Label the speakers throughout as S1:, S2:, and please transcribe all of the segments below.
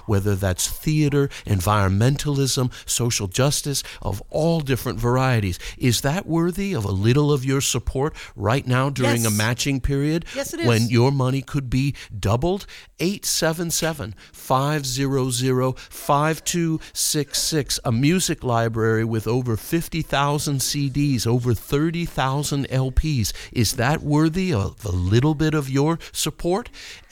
S1: whether that's theater, environmentalism, social justice of all different varieties. Is that worthy of a little of your support right now during a matching period?
S2: Yes, it is.
S1: When your money could be doubled? 877-500-5266, a music library with over 50,000 CDs, over 30,000 LPs. Is that worthy of a little bit of your support?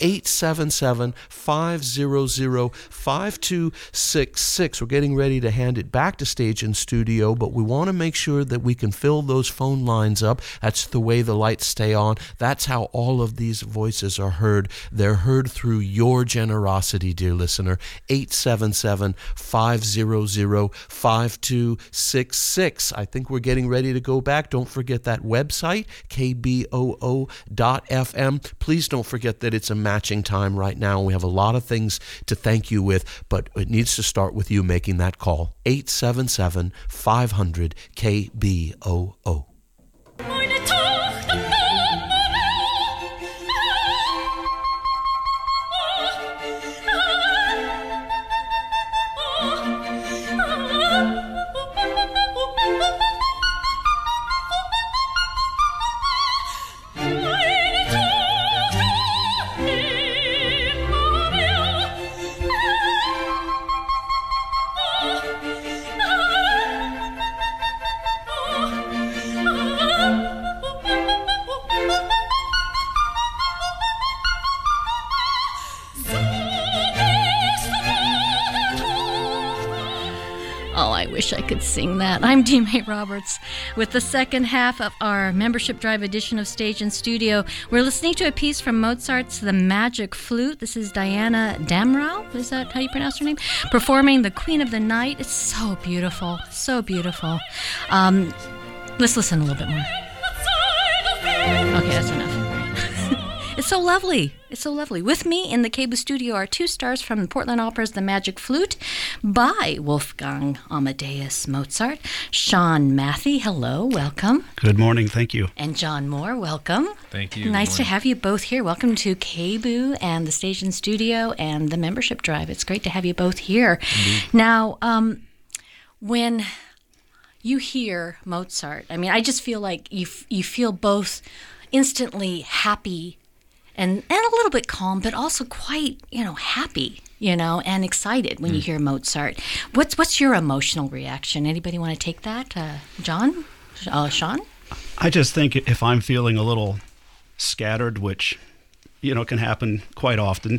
S1: 877-500-5266. We're getting ready to hand it back to Stage and Studio, but we want to make sure that we can fill those phone lines up. That's the way the lights stay on. That's how all of these voices are heard. They're heard through your generosity, dear listener. 877-500-5266. I think we're getting ready to go back. Don't forget that website, kboo.fm. Please don't forget that it's a matching time right now. We have a lot of things to thank you with, but it needs to start with you making that call. 877-500-KBOO.
S3: I could sing that. I'm Dee May Roberts with the second half of our Membership Drive edition of Stage and Studio. We're listening to a piece from Mozart's The Magic Flute. This is Diana Damrau, is that how you pronounce her name? Performing The Queen of the Night. It's so beautiful, so beautiful. Let's listen a little bit more. Okay, that's enough. It's so lovely. It's so lovely. With me in the KBOO studio are two stars from the Portland Opera's The Magic Flute by Wolfgang Amadeus Mozart. Sean Matthey, hello, welcome.
S4: Good morning, thank you.
S3: And John Moore, welcome.
S5: Thank you.
S3: Nice to have you both here. Welcome to KBOO and the Stage and Studio and the Membership Drive. It's great to have you both here.
S5: Indeed.
S3: Now, when you hear Mozart, I mean, I just feel like you feel both instantly happy and a little bit calm, but also quite, happy, and excited when you hear Mozart. What's your emotional reaction? Anybody want to take that? John? Sean?
S4: I just think if I'm feeling a little scattered, which, can happen quite often,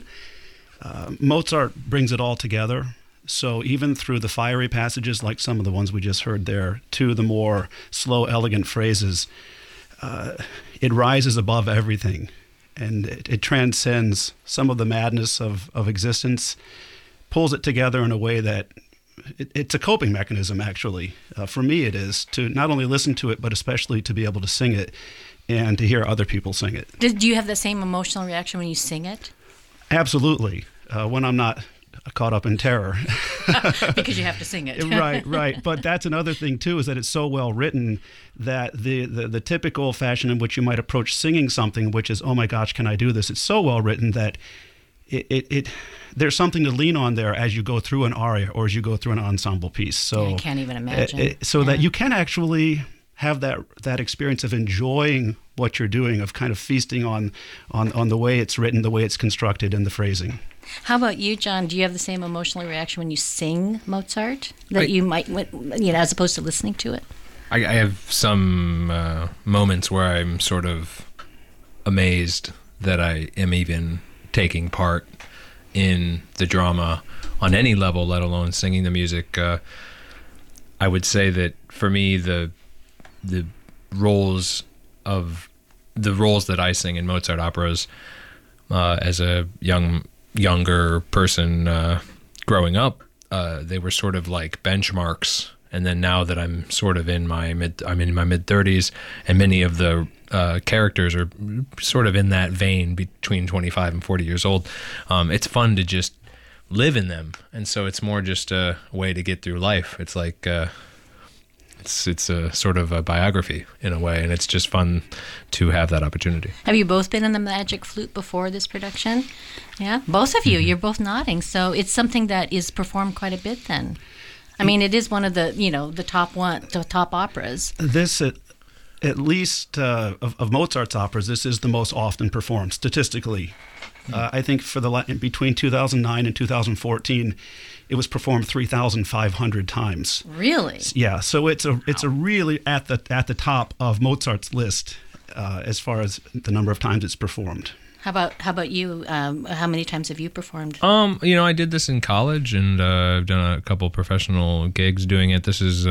S4: Mozart brings it all together. So even through the fiery passages, like some of the ones we just heard there, to the more slow, elegant phrases, it rises above everything. And it transcends some of the madness of existence, pulls it together in a way that it's a coping mechanism, actually. For me, it is, to not only listen to it, but especially to be able to sing it and to hear other people sing it.
S3: Do you have the same emotional reaction when you sing it?
S4: Absolutely. When I'm not caught up in terror.
S3: Because you have to sing it.
S4: Right. But that's another thing, too, is that it's so well written that the typical fashion in which you might approach singing something, which is, oh my gosh, can I do this? It's so well written that it there's something to lean on there as you go through an aria or as you go through an ensemble piece. So
S3: I can't even imagine.
S4: That you can actually have that experience of enjoying what you're doing, of kind of feasting on the way it's written, the way it's constructed, and the phrasing.
S3: How about you, John? Do you have the same emotional reaction when you sing Mozart that you might, as opposed to listening to it?
S5: I have some moments where I'm sort of amazed that I am even taking part in the drama on any level, let alone singing the music. I would say that for me, the roles that I sing in Mozart operas as a younger person growing up, they were sort of like benchmarks. And then now that I'm sort of in my mid-30s, and many of the characters are sort of in that vein between 25 and 40 years old, it's fun to just live in them. And so it's more just a way to get through life. It's like It's a sort of a biography in a way, and it's just fun to have that opportunity.
S3: Have you both been in the Magic Flute before this production? Yeah, both of you. You're both nodding. So it's something that is performed quite a bit then. I mean, it is one of the, the top operas.
S4: This, at least of Mozart's operas, this is the most often performed statistically. I think between 2009 and 2014, it was performed 3,500 times.
S3: Really?
S4: Yeah. So it's a really at the top of Mozart's list as far as the number of times it's performed.
S3: How about you? How many times have you performed?
S5: I did this in college, and I've done a couple professional gigs doing it. This is,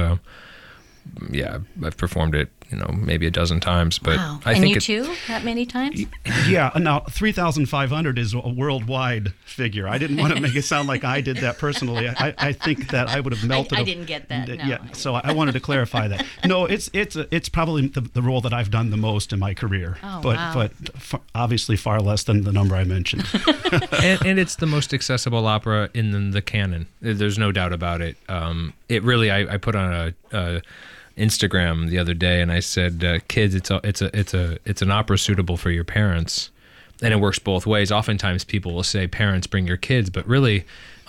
S5: I've performed it, maybe a dozen times. But
S3: wow.
S5: I
S3: think
S5: you
S3: too? That many times?
S4: Yeah. Now 3,500 is a worldwide figure. I didn't want to make it sound like I did that personally. I think that I would have melted.
S3: I didn't get that. No,
S4: yeah. So I wanted to clarify that. No, it's probably the role that I've done the most in my career.
S3: Oh,
S4: but obviously far less than the number I mentioned.
S5: and it's the most accessible opera in the canon. There's no doubt about it. It really, I put on a Instagram the other day, and I said, "Kids, it's an opera suitable for your parents," and it works both ways. Oftentimes, people will say, "Parents, bring your kids," but really,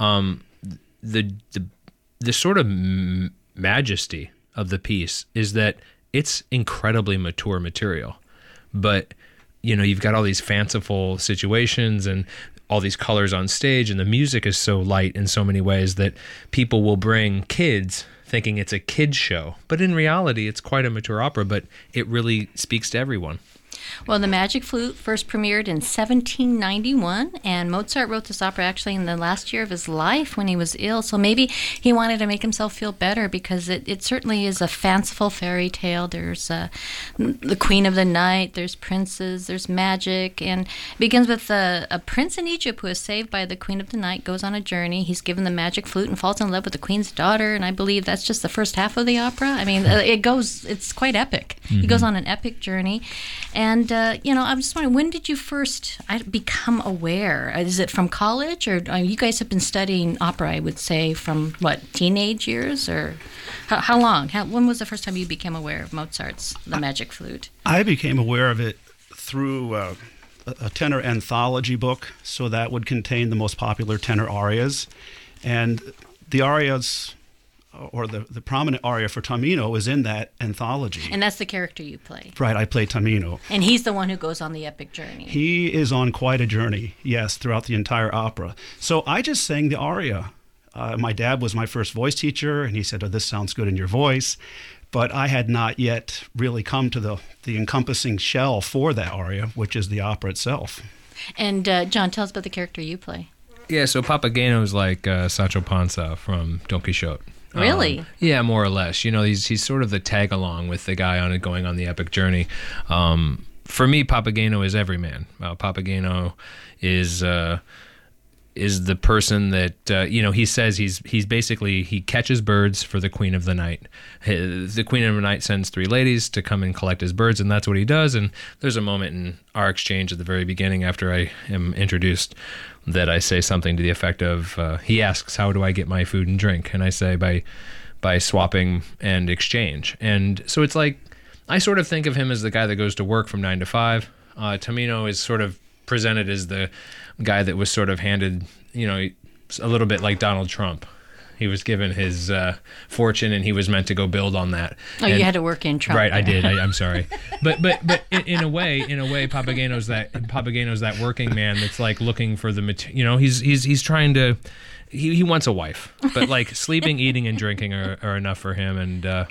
S5: the sort of majesty of the piece is that it's incredibly mature material, but you've got all these fanciful situations and all these colors on stage, and the music is so light in so many ways that people will bring kids thinking it's a kid's show. But in reality, it's quite a mature opera, but it really speaks to everyone.
S3: Well, the Magic Flute first premiered in 1791, and Mozart wrote this opera actually in the last year of his life when he was ill. So maybe he wanted to make himself feel better, because it certainly is a fanciful fairy tale. There's the Queen of the Night, there's princes, there's magic, and it begins with a prince in Egypt who is saved by the Queen of the Night, goes on a journey. He's given the magic flute and falls in love with the Queen's daughter, and I believe that's just the first half of the opera. I mean, it's quite epic. Mm-hmm. He goes on an epic journey. And, I'm just wondering, when did you first become aware? Is it from college, or you guys have been studying opera, I would say, from, teenage years? Or how long? When was the first time you became aware of Mozart's The Magic Flute?
S4: I became aware of it through a tenor anthology book, so that would contain the most popular tenor arias. And the arias, or the prominent aria for Tamino, is in that anthology.
S3: And that's the character you play.
S4: Right, I play Tamino.
S3: And he's the one who goes on the epic journey.
S4: He is on quite a journey, yes, throughout the entire opera. So I just sang the aria. My dad was my first voice teacher, and he said, "Oh, this sounds good in your voice." But I had not yet really come to the encompassing shell for that aria, which is the opera itself.
S3: And John, tell us about the character you play.
S5: Yeah, so Papageno is like Sancho Panza from Don Quixote.
S3: Really?
S5: Yeah, more or less. He's sort of the tag along with the guy going on the epic journey. For me, Papageno is everyman. Papageno is the person that he says he's basically, he catches birds for the Queen of the Night. The Queen of the Night sends 3 ladies to come and collect his birds, and that's what he does. And there's a moment in our exchange at the very beginning, after I am introduced, that I say something to the effect of, he asks, "How do I get my food and drink?" And I say, by swapping and exchange. And so it's like, I sort of think of him as the guy that goes to work from 9 to 5. Tamino is sort of presented as the guy that was sort of handed, a little bit like Donald Trump. He was given his fortune, and he was meant to go build on that.
S3: Oh, you had to work in Trump.
S5: Right,
S3: there.
S5: I did. I'm sorry, but in a way, Papageno's that working man that's like looking for the material. He's trying to. He wants a wife, but like sleeping, eating, and drinking are enough for him, and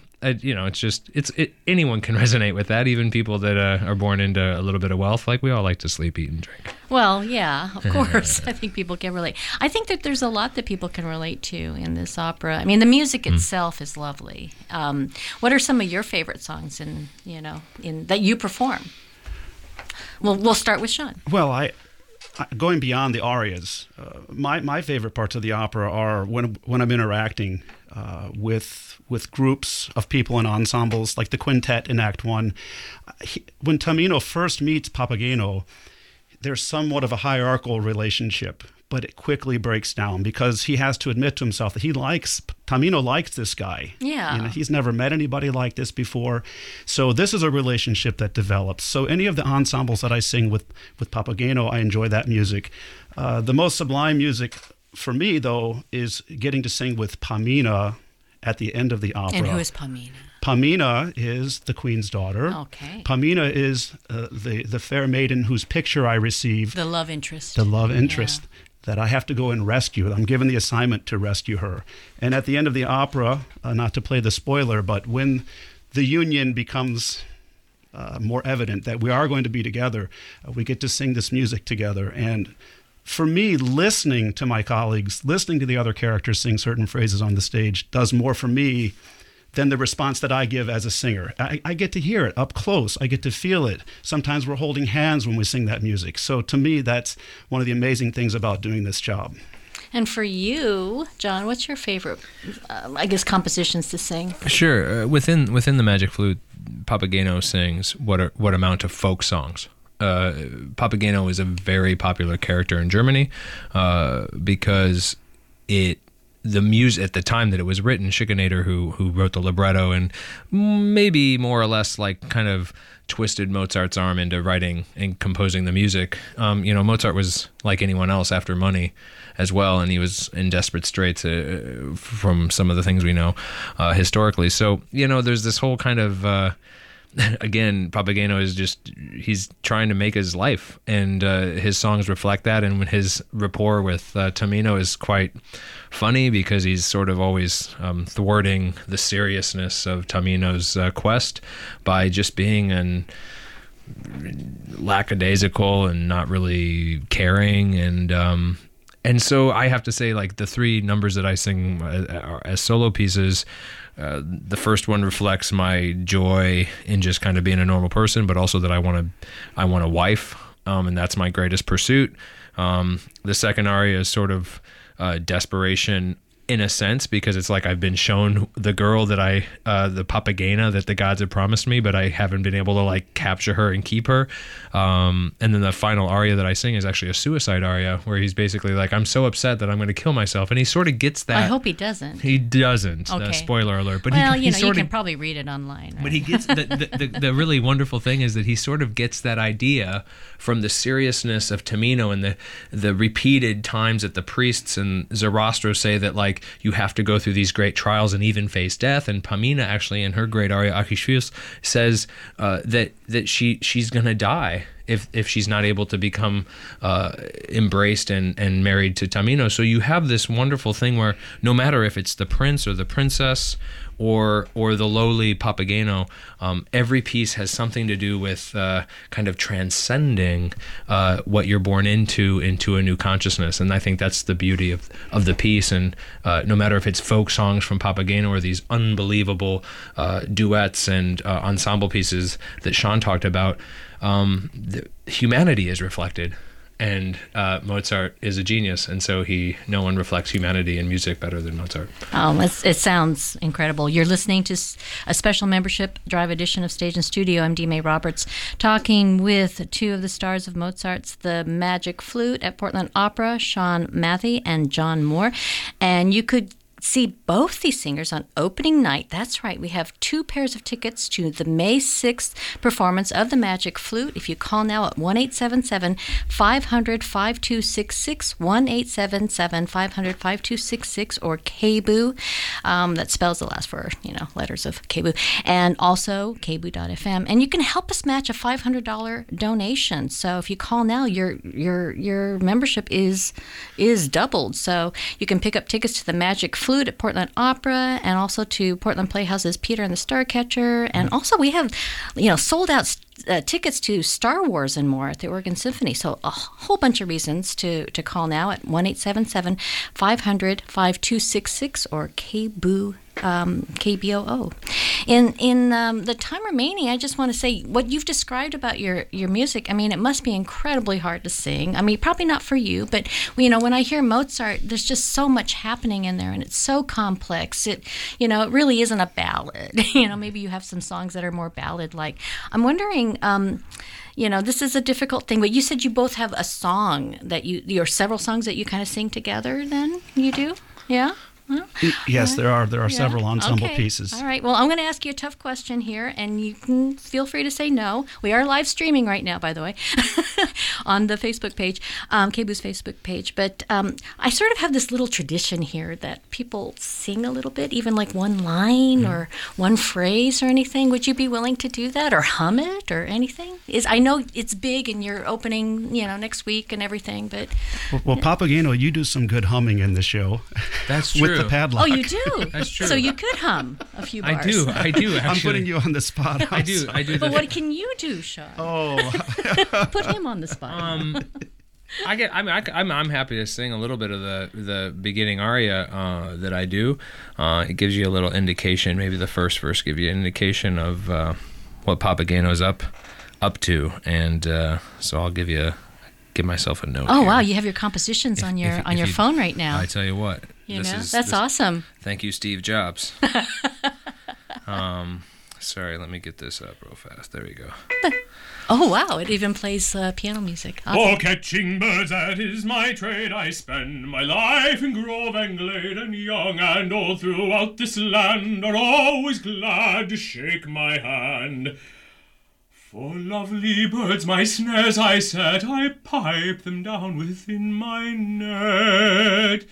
S5: anyone can resonate with that, even people that are born into a little bit of wealth. Like, we all like to sleep, eat, and drink.
S3: Well, yeah, of course. I think people can relate. I think that there's a lot that people can relate to in this opera. I mean, the music itself is lovely. What are some of your favorite songs in that you perform? We'll start with Sean.
S4: Well, going beyond the arias, my favorite parts of the opera are when I'm interacting with groups of people in ensembles, like the quintet in Act 1. When Tamino first meets Papageno, there's somewhat of a hierarchical relationship but it quickly breaks down because he has to admit to himself that Tamino likes this guy.
S3: Yeah.
S4: He's never met anybody like this before. So this is a relationship that develops. So any of the ensembles that I sing with Papageno, I enjoy that music. The most sublime music for me, though, is getting to sing with Pamina at the end of the opera.
S3: And who is Pamina?
S4: Pamina is the queen's daughter.
S3: Okay.
S4: Pamina is the fair maiden whose picture I received.
S3: The love interest.
S4: The love interest that I have to go and rescue. I'm given the assignment to rescue her. And at the end of the opera, not to play the spoiler, but when the union becomes more evident that we are going to be together, we get to sing this music together. And for me, listening to my colleagues, listening to the other characters sing certain phrases on the stage does more for me than the response that I give as a singer. I get to hear it up close. I get to feel it. Sometimes we're holding hands when we sing that music. So to me, that's one of the amazing things about doing this job.
S3: And for you, John, what's your favorite, compositions to sing?
S5: Sure. Within the Magic Flute, Papageno sings what amount to folk songs. Papageno is a very popular character in Germany because the music at the time that it was written, Schikaneder, who wrote the libretto and maybe more or less like kind of twisted Mozart's arm into writing and composing the music. Mozart was like anyone else after money as well, and he was in desperate straits from some of the things we know historically. So, there's this whole kind of again, Papageno he's trying to make his life, and his songs reflect that, and his rapport with Tamino is quite funny because he's sort of always thwarting the seriousness of Tamino's quest by just being lackadaisical and not really caring, and so I have to say, like, the three numbers that I sing as solo pieces, the first one reflects my joy in just kind of being a normal person, but also that I want a wife, and that's my greatest pursuit. The second aria is sort of desperation in a sense, because it's like I've been shown the girl that the Papagena that the gods have promised me, but I haven't been able to like capture her and keep her. And then the final aria that I sing is actually a suicide aria, where he's basically like, I'm so upset that I'm going to kill myself. And he sort of gets that.
S3: I hope he doesn't.
S5: He doesn't.
S3: Okay.
S5: Spoiler alert. But
S3: well,
S5: he
S3: you can probably read it online. Right?
S5: But he gets the really wonderful thing is that he sort of gets that idea from the seriousness of Tamino and the repeated times that the priests and Zoroaster say that like you have to go through these great trials and even face death. And Pamina actually in her great aria Achishvius says that she's gonna die if she's not able to become embraced and married to Tamino. So you have this wonderful thing where no matter if it's the prince or the princess or the lowly Papageno, every piece has something to do with kind of transcending what you're born into a new consciousness. And I think that's the beauty of the piece. And no matter if it's folk songs from Papageno or these unbelievable duets and ensemble pieces that Sean talked about, the humanity is reflected. And Mozart is a genius, and so no one reflects humanity in music better than Mozart.
S3: It sounds incredible. You're listening to a special membership drive edition of Stage and Studio. I'm Dee May Roberts, talking with two of the stars of Mozart's The Magic Flute at Portland Opera, Sean Mathy and John Moore. And you could see both these singers on opening night. That's right. We have 2 pairs of tickets to the May 6th performance of The Magic Flute. If you call now at 1-877-500-5266, 1-877-500-5266, or KBOO. That spells the last 4, letters of KBOO. And also KBOO.FM. And you can help us match a $500 donation. So if you call now, your membership is doubled. So you can pick up tickets to The Magic Flute at Portland Opera, and also to Portland Playhouse's Peter and the Starcatcher. And also we have, sold out tickets to Star Wars and more at the Oregon Symphony. So a whole bunch of reasons to call now at 1-877-500-5266 or KBOO. KBOO. In the time remaining, I just want to say what you've described about your music. I mean, it must be incredibly hard to sing. I mean, probably not for you, but when I hear Mozart, there's just so much happening in there, and it's so complex. It really isn't a ballad. Maybe you have some songs that are more ballad-like. I'm wondering, this is a difficult thing. But you said you both have a song that or several songs that you kind of sing together. Then you do, yeah. Well,
S4: yes, there are several ensemble pieces.
S3: All right. Well, I'm going to ask you a tough question here, and you can feel free to say no. We are live streaming right now, by the way, on the Facebook page, KBOO's Facebook page. But I sort of have this little tradition here that people sing a little bit, even like one line or one phrase or anything. Would you be willing to do that, or hum it, or anything? I know it's big, and you're opening, next week and everything. But
S4: well, Papageno, you do some good humming in the show.
S5: That's true.
S4: With the padlock.
S3: Oh, you do?
S5: That's true.
S3: So you could hum a few bars.
S5: I do. Actually,
S4: I'm putting you on the spot.
S5: I do.
S3: But what can you do, Sean?
S4: Oh,
S3: put him on the spot.
S5: I'm happy to sing a little bit of the beginning aria that I do. It gives you a little indication. Maybe the first verse gives you an indication of what Papageno's up to, and so I'll give myself a note.
S3: Oh
S5: here.
S3: Wow, you have your compositions on your phone right now.
S5: I tell you what,
S3: that's awesome.
S5: Thank you, Steve Jobs. Sorry, let me get this up real fast. There we go.
S3: Oh wow, it even plays piano music. Awesome.
S2: For catching birds, that is my trade. I spend my life in grove and glade, and young and old throughout this land are always glad to shake my hand. For lovely birds my snares I set, I pipe them down within my net.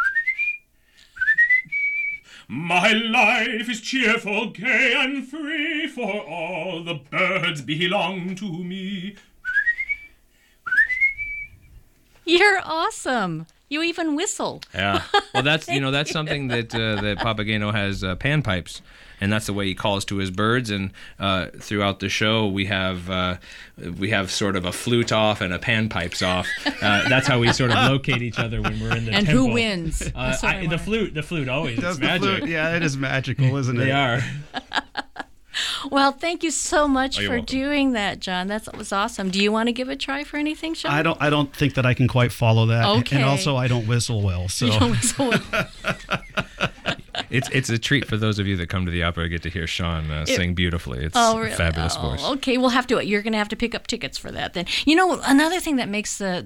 S2: My life is cheerful, gay, and free, for all the birds belong to me.
S3: You're awesome. You even whistle.
S5: Yeah. Well, that's that's something that Papageno has panpipes, and that's the way he calls to his birds. And throughout the show, we have sort of a flute off and a panpipes off. That's how we sort of locate each other when we're in the
S3: and
S5: temple.
S3: Who wins?
S5: The flute always. It's magic.
S4: Flute. Yeah, it is magical, isn't it?
S5: They are.
S3: Well, thank you so much for
S5: welcome.
S3: doing that, John. That was awesome. Do you want to give a try for anything, Sean?
S4: I don't think that I can quite follow that.
S3: Okay.
S4: And also, I don't whistle well. So.
S3: You don't whistle well.
S5: It's a treat for those of you that come to the opera to get to hear Sean sing beautifully. It's
S3: really?
S5: a fabulous voice.
S3: Okay, we'll have to. You're going to have to pick up tickets for that then. Another thing that makes the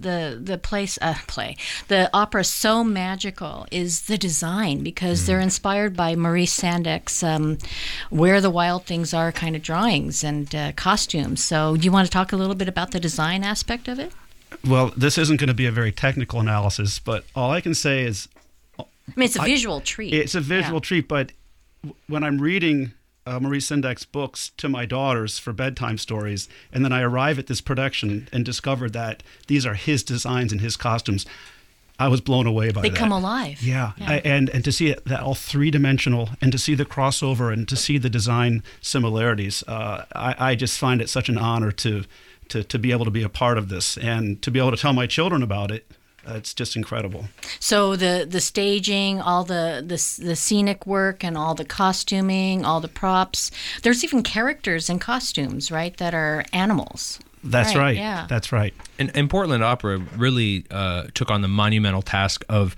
S3: opera so magical is the design, because they're inspired by Maurice Sendek's Where the Wild Things Are kind of drawings and costumes. So do you want to talk a little bit about the design aspect of it?
S4: Well, this isn't going to be a very technical analysis, but all I can say is
S3: It's a visual treat.
S4: It's a visual treat, but when I'm reading Maurice Sendek's books to my daughters for bedtime stories, and then I arrive at this production and discover that these are his designs and his costumes, I was blown away by that.
S3: They come alive.
S4: Yeah. And to see it that all three-dimensional, and to see the crossover, and to see the design similarities, I just find it such an honor to be able to be a part of this, and to be able to tell my children about it. It's just incredible.
S3: So the staging, all the scenic work, and all the costuming, all the props. There's even characters in costumes, right, that are animals.
S4: That's right.
S3: Yeah.
S4: That's right.
S5: And Portland Opera really took on the monumental task of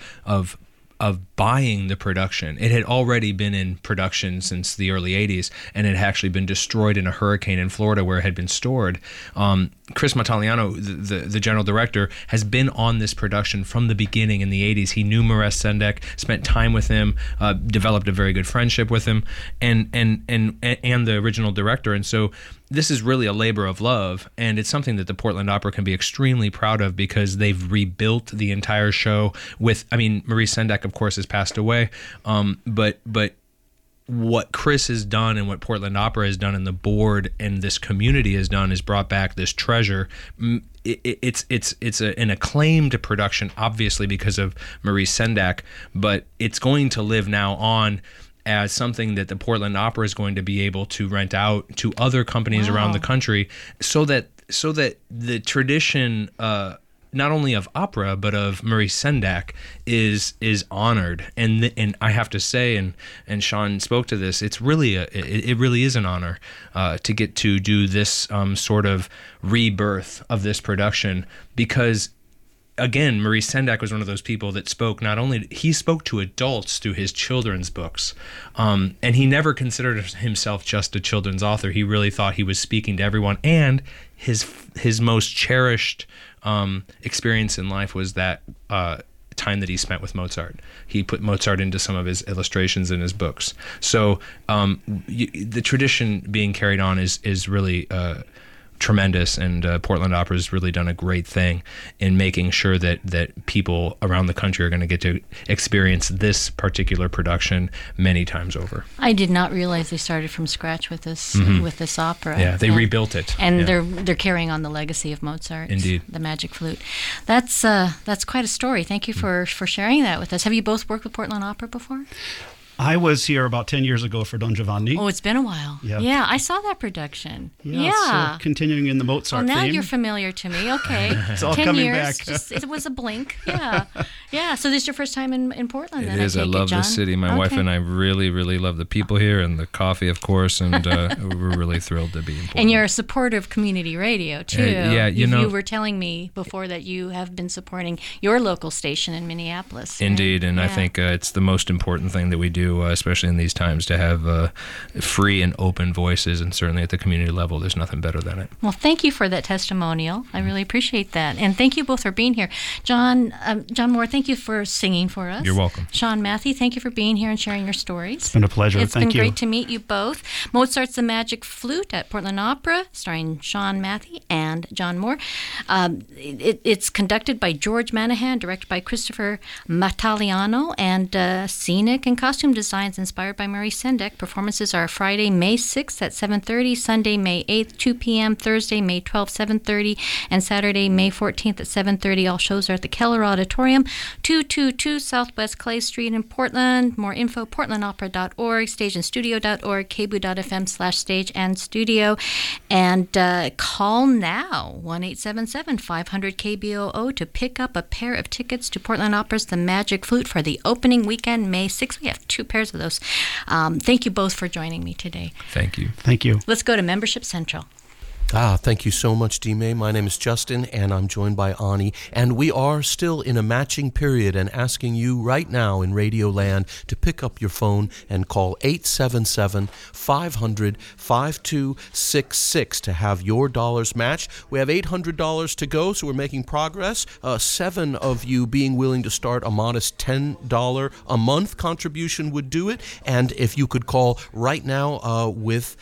S5: buying the production. It had already been in production since the early 80s, and it had actually been destroyed in a hurricane in Florida where it had been stored. Chris Mattaliano, the general director, has been on this production from the beginning in the 80s. He knew Maurice Sendek, spent time with him, developed a very good friendship with him, and the original director. And so this is really a labor of love, and it's something that the Portland Opera can be extremely proud of, because they've rebuilt the entire show with, Maurice Sendek, of course, has passed away, but what Chris has done and what Portland Opera has done, and the board and this community has done, is brought back this treasure. It's an acclaimed production, obviously because of Maurice Sendek, but it's going to live now on as something that the Portland Opera is going to be able to rent out to other companies around the country, so that the tradition, not only of opera but of Maurice Sendek, is honored. And I have to say, and Sean spoke to this, it's really it really is an honor to get to do this sort of rebirth of this production, because again, Maurice Sendak was one of those people that spoke he spoke to adults through his children's books. And he never considered himself just a children's author. He really thought he was speaking to everyone. And his most cherished experience in life was that time that he spent with Mozart. He put Mozart into some of his illustrations in his books. So the tradition being carried on is really tremendous, and Portland Opera has really done a great thing in making sure that people around the country are going to get to experience this particular production many times over.
S3: I did not realize they started from scratch with this opera.
S5: Yeah, they rebuilt it,
S3: and they're carrying on the legacy of Mozart.
S5: Indeed,
S3: the Magic Flute. That's quite a story. Thank you for sharing that with us. Have you both worked with Portland Opera before?
S4: I was here about 10 years ago for Don Giovanni.
S3: Oh, it's been a while.
S4: Yeah,
S3: I saw that production.
S4: So continuing in the Mozart
S3: now
S4: theme.
S3: You're familiar to me. Okay.
S4: It's all
S3: 10
S4: coming
S3: years,
S4: back.
S3: It was a blink. Yeah. So this is your first time in Portland, then?
S5: It is. I love the city. My wife and I really, really love the people here and the coffee, of course, and we're really thrilled to be in Portland.
S3: And you're a supporter of community radio, too.
S5: You
S3: were telling me before that you have been supporting your local station in Minneapolis. Right?
S5: Indeed, and I think it's the most important thing that we do, especially in these times, to have free and open voices, and certainly at the community level, there's nothing better than it.
S3: Well, thank you for that testimonial. I really appreciate that, and thank you both for being here. John Moore, thank you for singing for us.
S5: You're welcome.
S3: Sean Matthew, thank you for being here and sharing your stories.
S4: It's been a pleasure.
S3: It's
S4: Thank you.
S3: been great to meet you both. Mozart's The Magic Flute at Portland Opera, starring Sean Matthew and John Moore. It's conducted by George Manahan, directed by Christopher Mattaliano, and scenic and costume designs inspired by Maurice Sendak. Performances are Friday, May 6th at 7:30, Sunday, May 8th, 2 p.m., Thursday, May 12th, 7:30, and Saturday, May 14th at 7:30. All shows are at the Keller Auditorium, 222 Southwest Clay Street in Portland. More info, portlandopera.org, stageandstudio.org, kbu.fm/stage and studio. And call now, 1-877-500-KBOO, to pick up a pair of tickets to Portland Opera's The Magic Flute for the opening weekend, May 6th. We have 2 pairs of those. Thank you both for joining me today.
S5: Thank you.
S4: Thank you.
S3: Let's go to Membership Central.
S1: Thank you so much, D-May. My name is Justin, and I'm joined by Ani. And we are still in a matching period and asking you right now in Radio Land to pick up your phone and call 877-500-5266 to have your dollars matched. We have $800 to go, so we're making progress. 7 of you being willing to start a modest $10 a month contribution would do it. And if you could call right now with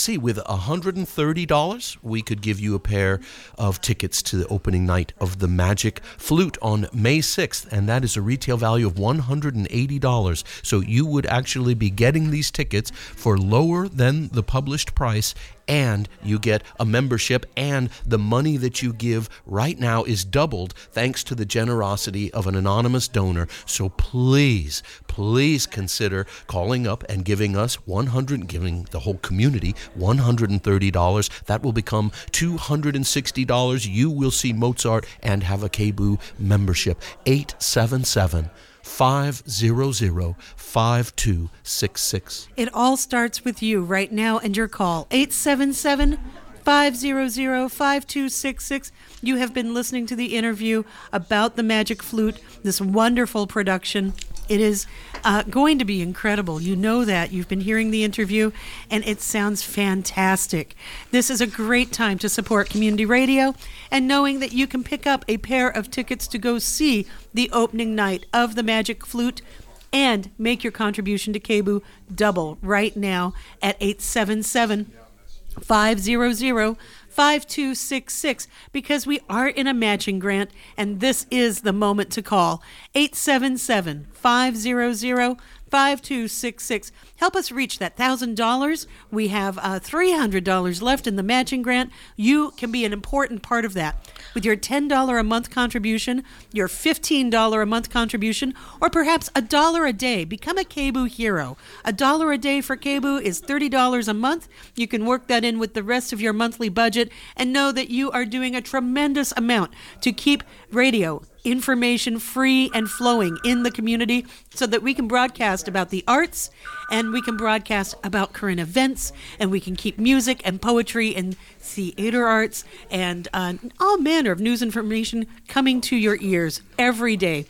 S1: $130, we could give you a pair of tickets to the opening night of The Magic Flute on May 6th, and that is a retail value of $180. So you would actually be getting these tickets for lower than the published price, and you get a membership, and the money that you give right now is doubled thanks to the generosity of an anonymous donor. So please consider calling up and giving us giving the whole community $130. That will become $260. You will see Mozart and have a KBOO membership. 877-500-5266.
S6: It all starts with you right now and your call. 877-500-5266. You have been listening to the interview about The Magic Flute, this wonderful production. It is going to be incredible. You know that. You've been hearing the interview, and it sounds fantastic. This is a great time to support community radio, and knowing that you can pick up a pair of tickets to go see the opening night of The Magic Flute and make your contribution to KBOO double right now at 877-500-5266, because we are in a matching grant, and this is the moment to call. 877-500-5266. Help us reach that $1,000. We have $300 left in the matching grant. You can be an important part of that. With your $10 a month contribution, your $15 a month contribution, or perhaps $1 a day, become a KBOO hero. $1 a day for KBOO is $30 a month. You can work that in with the rest of your monthly budget and know that you are doing a tremendous amount to keep radio information free and flowing in the community so that we can broadcast about the arts and we can broadcast about current events and we can keep music and poetry and theater arts and all manner of news information coming to your ears every day.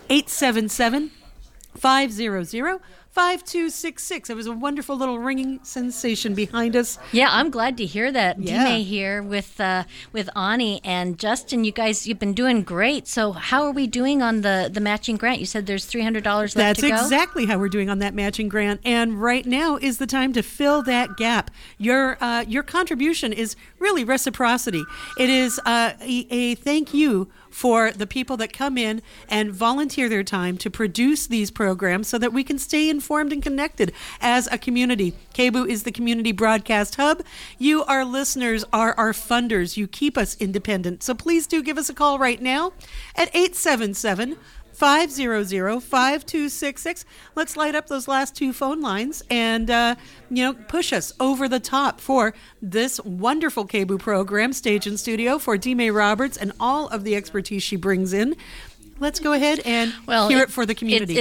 S6: 877-500-5266. It was a wonderful little ringing sensation behind us.
S3: Yeah, I'm glad to hear that.
S6: Yeah.
S3: Dime here with Ani and Justin. You guys, you've been doing great. So how are we doing on the matching grant? You said there's $300 left
S6: That's
S3: to go?
S6: exactly how we're doing on that matching grant. And right now is the time to fill that gap. Your contribution is really reciprocity. It is a thank you for the people that come in and volunteer their time to produce these programs so that we can stay informed and connected as a community. KBOO is the community broadcast hub. You, our listeners, are our funders. You keep us independent. So please do give us a call right now at 877-500-5266. Let's light up those last two phone lines and, push us over the top for this wonderful KBOO program, Stage and Studio, for Dime Roberts and all of the expertise she brings in. Let's go ahead and hear it for the community.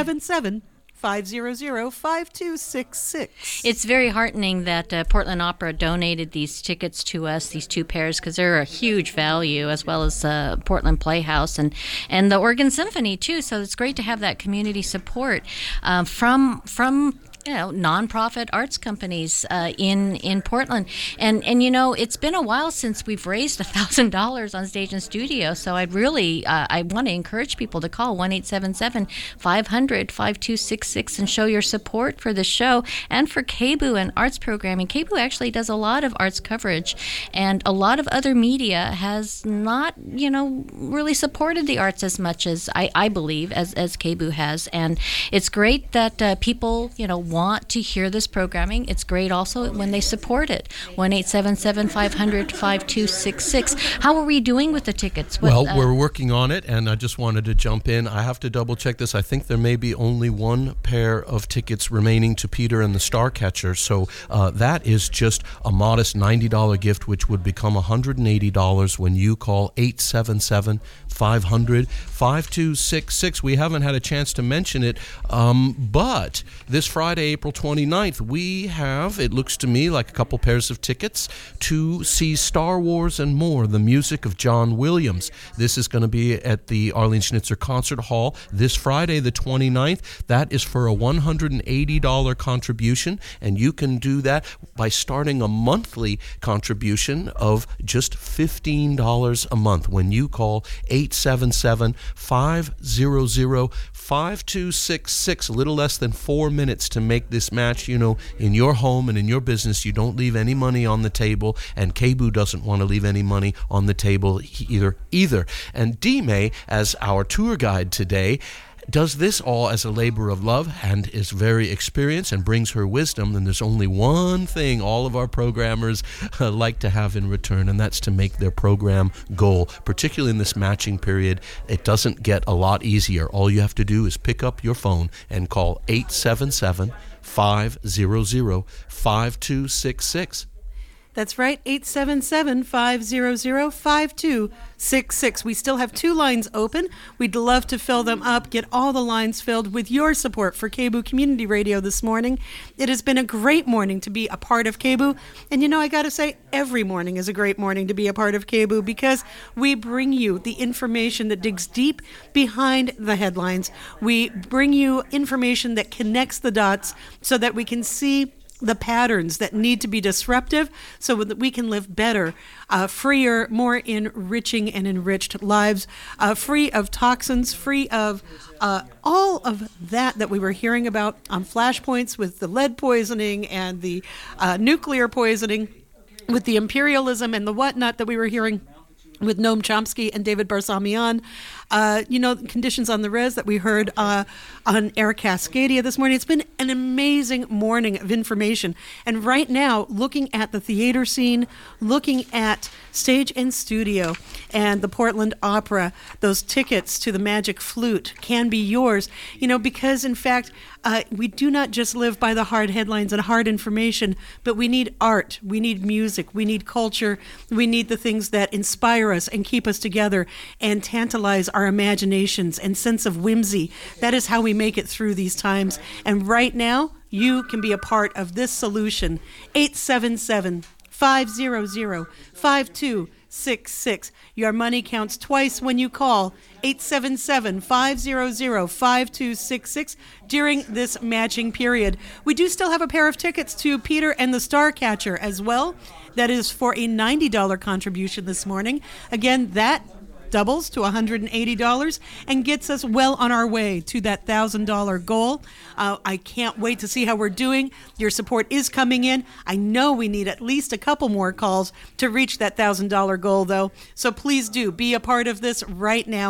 S6: 877-500-5266.
S3: It's very heartening that Portland Opera donated these tickets to us, these two pairs, because they're a huge value, as well as Portland Playhouse and the Oregon Symphony, too. So it's great to have that community support from nonprofit arts companies in Portland. And it's been a while since we've raised $1,000 on Stage and Studio. So I'd really, I want to encourage people to call 1-877-500-5266 and show your support for the show and for KBOO and arts programming. KBOO actually does a lot of arts coverage, and a lot of other media has not, really supported the arts as much as I believe as KBOO has. And it's great that people, want to hear this programming. It's great also when they support it. 1-877-500-5266. How are we doing with the tickets?
S1: We're working on it, and I just wanted to jump in. I have to double check this. I think there may be only one pair of tickets remaining to Peter and the Starcatcher, so that is just a modest $90 gift, which would become $180 when you call 877-500-5266. We haven't had a chance to mention it, but this Friday, April 29th, we have, it looks to me like a couple pairs of tickets to see Star Wars and More, the music of John Williams. This is going to be at the Arlene Schnitzer Concert Hall this Friday, the 29th. That is for a $180 contribution, and you can do that by starting a monthly contribution of just $15 a month when you call 877-500-5266. A little less than 4 minutes to make this match, in your home and in your business. You don't leave any money on the table, and KBOO doesn't want to leave any money on the table either. And Dime, as our tour guide today, does this all as a labor of love and is very experienced and brings her wisdom. And there's only one thing all of our programmers like to have in return, and that's to make their program goal, particularly in this matching period. It doesn't get a lot easier. All you have to do is pick up your phone and call 877-500-5266.
S6: That's right, 877-500-5266. We still have two lines open. We'd love to fill them up, get all the lines filled with your support for KBOO Community Radio this morning. It has been a great morning to be a part of KBOO. And I got to say, every morning is a great morning to be a part of KBOO because we bring you the information that digs deep behind the headlines. We bring you information that connects the dots so that we can see the patterns that need to be disruptive so that we can live better, freer, more enriching and enriched lives, free of toxins, free of all of that we were hearing about on Flashpoints with the lead poisoning and the nuclear poisoning, with the imperialism and the whatnot that we were hearing with Noam Chomsky and David Barsamian. Conditions on the res that we heard on Air Cascadia this morning. It's been an amazing morning of information. And right now, looking at the theater scene, looking at Stage and Studio and the Portland Opera, those tickets to the Magic Flute can be yours, because in fact, we do not just live by the hard headlines and hard information, but we need art, we need music, we need culture, we need the things that inspire us and keep us together and tantalize our imaginations and sense of whimsy. That is how we make it through these times. And right now, you can be a part of this solution. 877-500-5266. Your money counts twice when you call 877-500-5266 during this matching period. We do still have a pair of tickets to Peter and the Starcatcher as well. That is for a $90 contribution this morning. Again, that doubles to $180 and gets us well on our way to that $1,000 goal. I can't wait to see how we're doing. Your support is coming in. I know we need at least a couple more calls to reach that $1,000 goal, though. So please do be a part of this right now.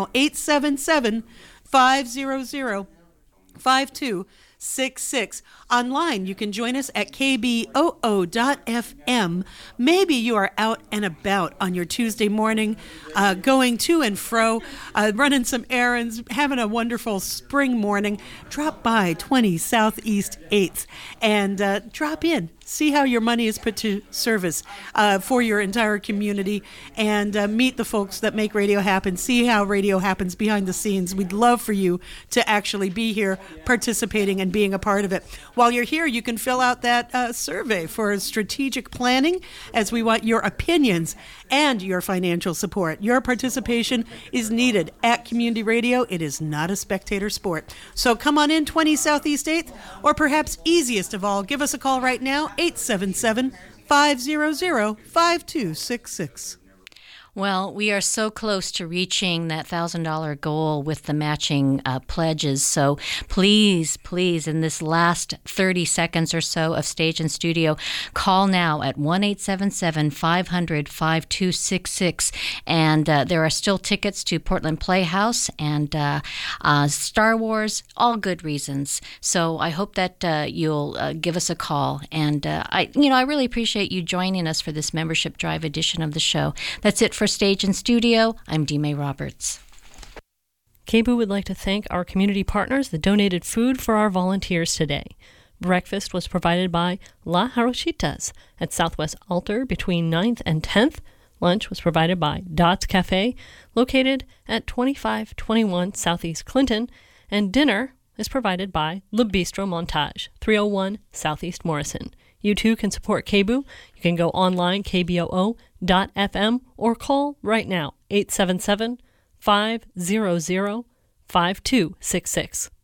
S6: 877-500-5266. Online, you can join us at kboo.fm. Maybe you are out and about on your Tuesday morning, going to and fro, running some errands, having a wonderful spring morning. Drop by 20 Southeast 8th and drop in. See how your money is put to service for your entire community, and meet the folks that make radio happen. See how radio happens behind the scenes. We'd love for you to actually be here participating and being a part of it. While you're here, you can fill out that survey for strategic planning, as we want your opinions and your financial support. Your participation is needed at Community Radio. It is not a spectator sport. So come on in, 20 Southeast 8th, or perhaps easiest of all, give us a call right now, 877-500-5266.
S3: Well, we are so close to reaching that $1,000 goal with the matching pledges. So please, in this last 30 seconds or so of Stage and Studio, call now at 1-877-500-5266. And there are still tickets to Portland Playhouse and Star Wars, all good reasons. So I hope that you'll give us a call. And I really appreciate you joining us for this membership drive edition of the show. That's it for Stage and Studio. I'm Dee-May Roberts.
S7: KBOO would like to thank our community partners that donated food for our volunteers today. Breakfast was provided by La Jarochitas at Southwest Altar between 9th and 10th. Lunch was provided by Dots Cafe, located at 2521 Southeast Clinton. And dinner is provided by Le Bistro Montage, 301 Southeast Morrison. You too can support KBOO. You can go online, kboo.fm, or call right now, 877-500-5266.